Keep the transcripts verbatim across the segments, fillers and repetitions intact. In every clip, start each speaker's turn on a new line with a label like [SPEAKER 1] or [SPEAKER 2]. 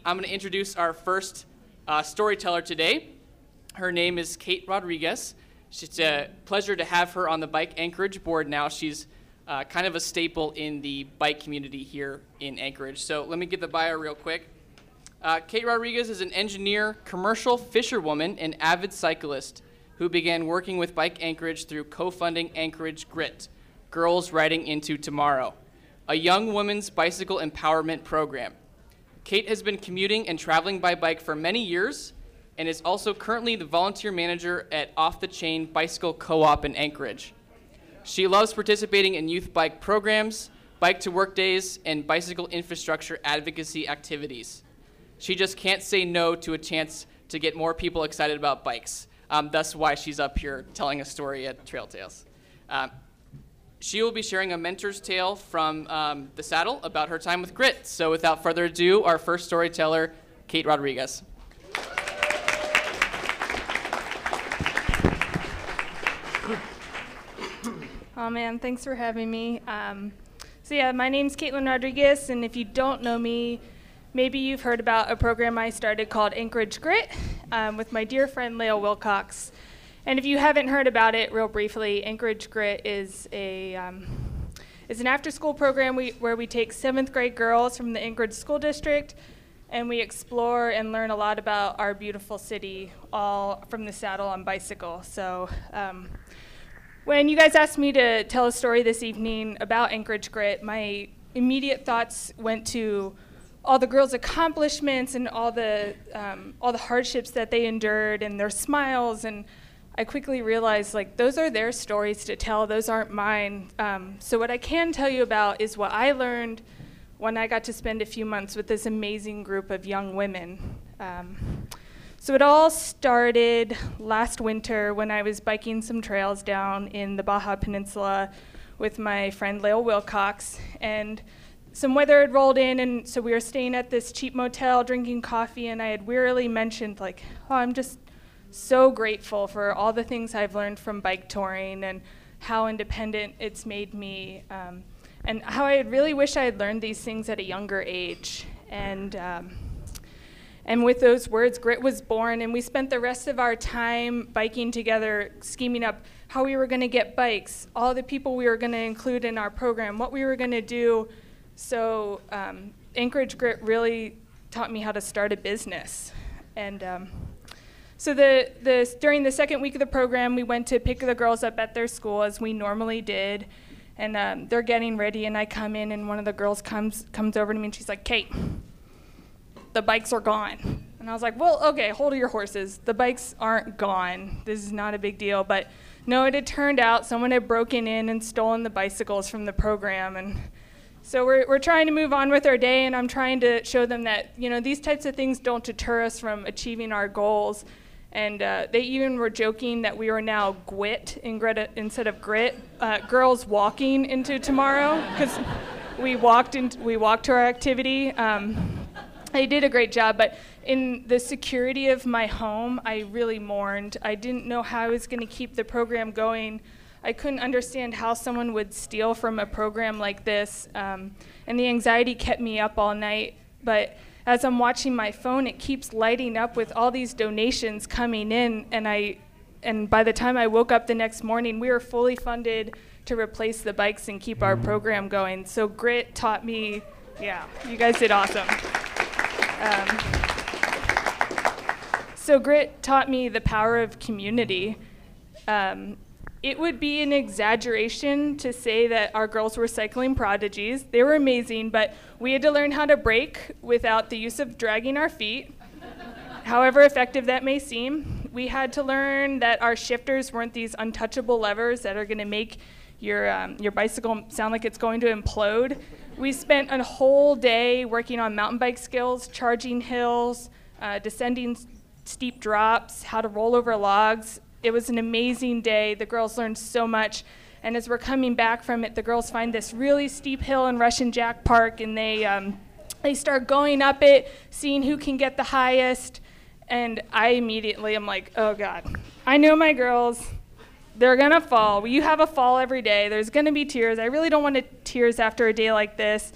[SPEAKER 1] I'm going to introduce our first uh, storyteller today. Her name is Kate Rodriguez. It's a pleasure to have her on the Bike Anchorage board now. She's uh, kind of a staple in the bike community here in Anchorage. So let me get the bio real quick. Uh, Kate Rodriguez is an engineer, commercial fisherwoman, and avid cyclist who began working with Bike Anchorage through co-funding Anchorage Grit, Girls Riding Into Tomorrow, a young women's bicycle empowerment program. Kate has been commuting and traveling by bike for many years and is also currently the volunteer manager at Off the Chain Bicycle Co-op in Anchorage. She loves participating in youth bike programs, bike to work days, and bicycle infrastructure advocacy activities. She just can't say no to a chance to get more people excited about bikes. Um, that's why she's up here telling a story at Trail Tales. Um, she will be sharing a mentor's tale from um, the saddle about her time with Grit. So without further ado, our first storyteller, Kate Rodriguez.
[SPEAKER 2] Oh man, thanks for having me. Um, so yeah, my name's Caitlin Rodriguez, and if you don't know me, maybe you've heard about a program I started called Anchorage Grit um, with my dear friend Leo Wilcox. And if you haven't heard about it, real briefly, Anchorage Grit is a um, is an after-school program we, where we take seventh grade girls from the Anchorage School District, and we explore and learn a lot about our beautiful city, all from the saddle on bicycle. So um, when you guys asked me to tell a story this evening about Anchorage Grit, my immediate thoughts went to all the girls' accomplishments and all the um, all the hardships that they endured and their smiles, and I quickly realized like those are their stories to tell, those aren't mine. Um, so what I can tell you about is what I learned when I got to spend a few months with this amazing group of young women. Um, so it all started last winter when I was biking some trails down in the Baja Peninsula with my friend Leo Wilcox, and some weather had rolled in, and so we were staying at this cheap motel drinking coffee, and I had wearily mentioned like, oh, I'm just so grateful for all the things I've learned from bike touring and how independent it's made me, um, and how I really wish I had learned these things at a younger age. And um, and with those words, Grit was born, and we spent the rest of our time biking together, scheming up how we were going to get bikes, all the people we were going to include in our program, what we were going to do. So um, Anchorage Grit really taught me how to start a business. And um, so the, the during the second week of the program, we went to pick the girls up at their school as we normally did. And um, they're getting ready, and I come in, and one of the girls comes comes over to me, and she's like, Kate, the bikes are gone. And I was like, well, okay, hold your horses. The bikes aren't gone. This is not a big deal. But no, it had turned out someone had broken in and stolen the bicycles from the program. And so we're we're trying to move on with our day, and I'm trying to show them that, you know, these types of things don't deter us from achieving our goals. And uh, they even were joking that we were now GWIT in Greta, instead of Grit, uh, girls walking into tomorrow, because we walked in, we walked to our activity. Um, they did a great job, but in the security of my home, I really mourned. I didn't know how I was going to keep the program going. I couldn't understand how someone would steal from a program like this, um, and the anxiety kept me up all night. But as I'm watching my phone, it keeps lighting up with all these donations coming in, and I, and by the time I woke up the next morning, we were fully funded to replace the bikes and keep our program going. So Grit taught me, yeah, you guys did awesome. Um, so Grit taught me the power of community. Um, It would be an exaggeration to say that our girls were cycling prodigies. They were amazing, but we had to learn how to brake without the use of dragging our feet, however effective that may seem. We had to learn that our shifters weren't these untouchable levers that are going to make your, um, your bicycle sound like it's going to implode. We spent a whole day working on mountain bike skills, charging hills, uh, descending s- steep drops, how to roll over logs. It was an amazing day. The girls learned so much. And as we're coming back from it, the girls find this really steep hill in Russian Jack Park, and they um, they start going up it, seeing who can get the highest. And I immediately am like, oh God, I know my girls. They're gonna fall. You have a fall every day. There's gonna be tears. I really don't want to tears after a day like this.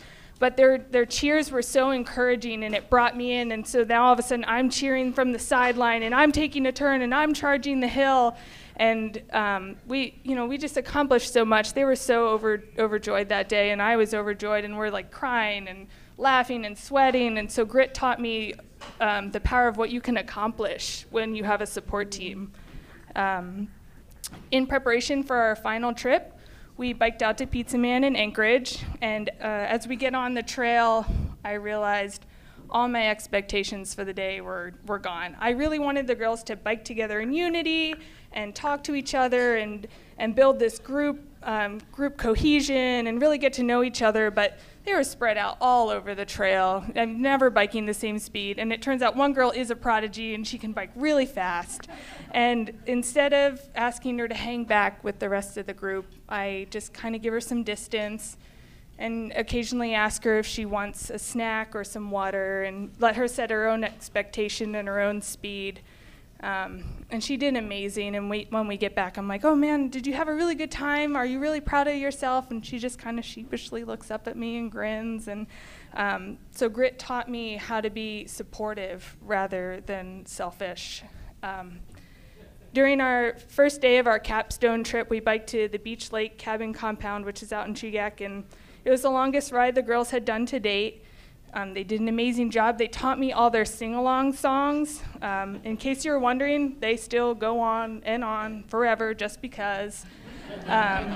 [SPEAKER 2] but their their cheers were so encouraging, and it brought me in. And so now all of a sudden I'm cheering from the sideline, and I'm taking a turn, and I'm charging the hill. And um, we, you know, we just accomplished so much. They were so over overjoyed that day, and I was overjoyed, and we're like crying and laughing and sweating. And so grit taught me um, the power of what you can accomplish when you have a support team. Um, in preparation for our final trip, we biked out to Pizza Man in Anchorage, and uh, as we get on the trail, I realized all my expectations for the day were, were gone. I really wanted the girls to bike together in unity and talk to each other and, and build this group, um, group cohesion and really get to know each other, but they were spread out all over the trail. I'm never biking the same speed, and it turns out one girl is a prodigy and she can bike really fast. And instead of asking her to hang back with the rest of the group, I just kind of give her some distance and occasionally ask her if she wants a snack or some water and let her set her own expectation and her own speed. Um, and she did amazing, and we, when we get back, I'm like, oh man, did you have a really good time? Are you really proud of yourself? And she just kind of sheepishly looks up at me and grins. And um, so grit taught me how to be supportive rather than selfish. Um, during our first day of our capstone trip, we biked to the Beach Lake Cabin Compound, which is out in Chugach, and it was the longest ride the girls had done to date. Um, they did an amazing job. They taught me all their sing-along songs. Um, in case you were wondering, they still go on and on forever just because. Um,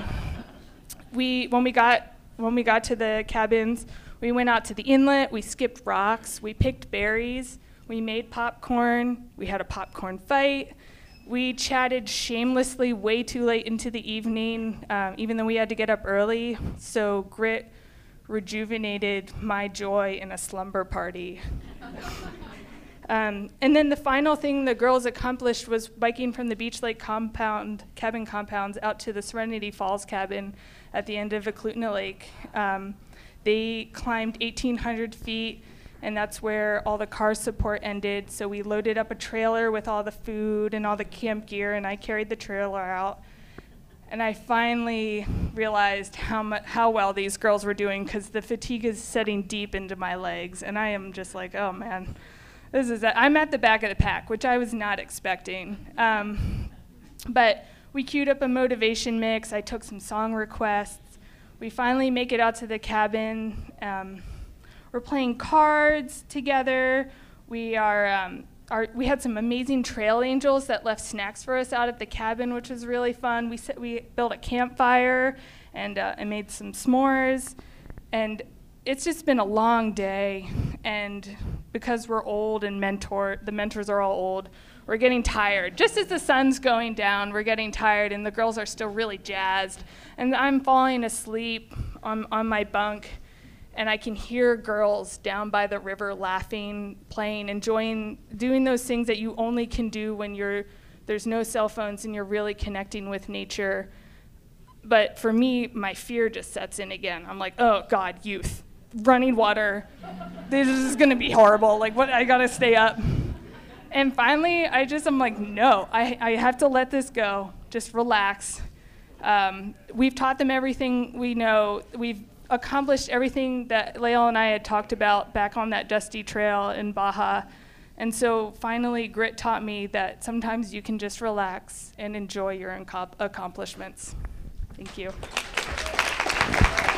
[SPEAKER 2] we, when we got when we got to the cabins, we went out to the inlet. We skipped rocks. We picked berries. We made popcorn. We had a popcorn fight. We chatted shamelessly way too late into the evening, um, even though we had to get up early. So grit rejuvenated my joy in a slumber party. um, and then the final thing the girls accomplished was biking from the Beach Lake compound, cabin compounds out to the Serenity Falls cabin at the end of Eklutna Lake. Um, they climbed eighteen hundred feet, and that's where all the car support ended. So we loaded up a trailer with all the food and all the camp gear, and I carried the trailer out. And I finally realized how mu- how well these girls were doing, because the fatigue is setting deep into my legs, and I am just like, oh man, this is a- I'm at the back of the pack, which I was not expecting. Um, but we queued up a motivation mix. I took some song requests. We finally make it out to the cabin. Um, we're playing cards together. We are. Um, Our, we had some amazing trail angels that left snacks for us out at the cabin, which was really fun. We set, we built a campfire and uh, I made some s'mores. And it's just been a long day. And because we're old and mentor, the mentors are all old, we're getting tired. Just as the sun's going down, we're getting tired, and the girls are still really jazzed. And I'm falling asleep on, on my bunk. And I can hear girls down by the river laughing, playing, enjoying, doing those things that you only can do when you're, there's no cell phones and you're really connecting with nature. But for me, my fear just sets in again. I'm like, oh God, youth, running water. This is gonna be horrible. Like, what? I gotta stay up. And finally, I just, I'm like, no, I, I have to let this go. Just relax. Um, we've taught them everything we know. We've accomplished everything that Lael and I had talked about back on that dusty trail in Baja. And so finally, grit taught me that sometimes you can just relax and enjoy your accomplishments. Thank you.